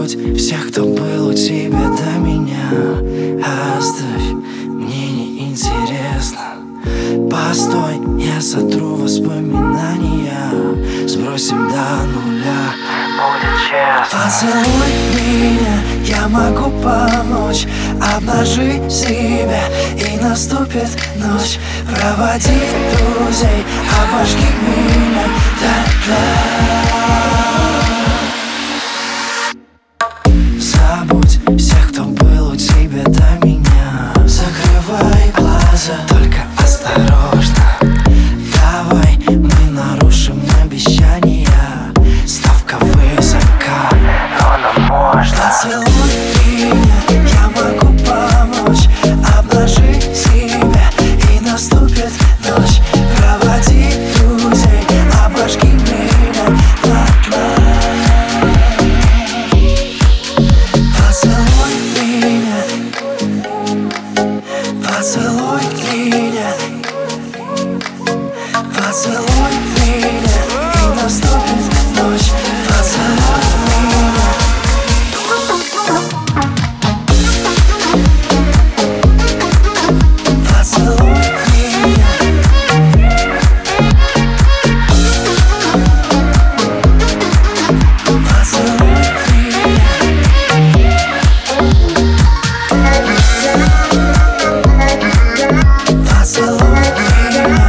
Забудь всех, кто был у тебя до меня. Оставь, мне не интересно. Постой, я сотру воспоминания. Сбросим до нуля, будет честно. Поцелуй меня, я могу помочь. Обнажи себя, и наступит ночь. Проводи друзей, обожги меня до дна. Забудь всех, кто был у тебя до меня. Закрывай глаза, только осторожно. Давай мы нарушим обещания. Ставка высока, но нам можно. Поцелуй меня, я могу помочь. Обнажи себя, и наступит ночь. Проводи друзей, обожги меня до дна. Поцелуй меня, поцелуй меня, поцелуй меня, и наступит ночь. Поцелуй меня. Поцелуй меня. Поцелуй меня. Поцелуй меня.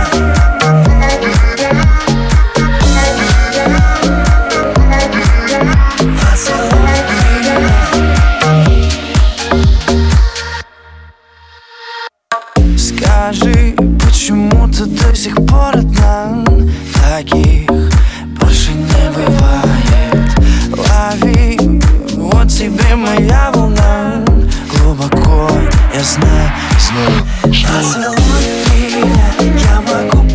Поцелуй меня. Скажи, почему ты до сих пор одна? Таких больше не бывает. Лови, вот тебе моя волна. Глубоко, я знаю, знаю. Поцелуй меня, я могу